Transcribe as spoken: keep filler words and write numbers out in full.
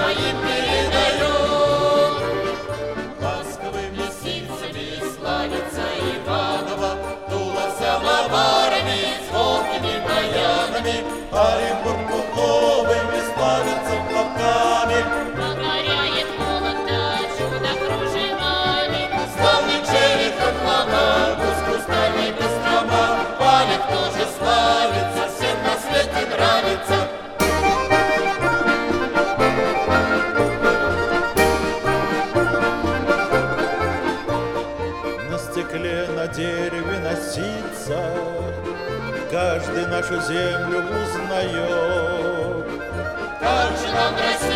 своим передает. Ласковыми ситцами славится Иваново, дуло самоварами, звонкими баянами, Оренбург пуховыми славится платками. Покоряет Вологда чудо кружевами, Славный черед, как луна, гусь хрустальный Кострома, Палев тоже славится, всем на свете нравится. На стекле, на дереве, на ситцах каждый нашу землю узнает. Как же нам Россия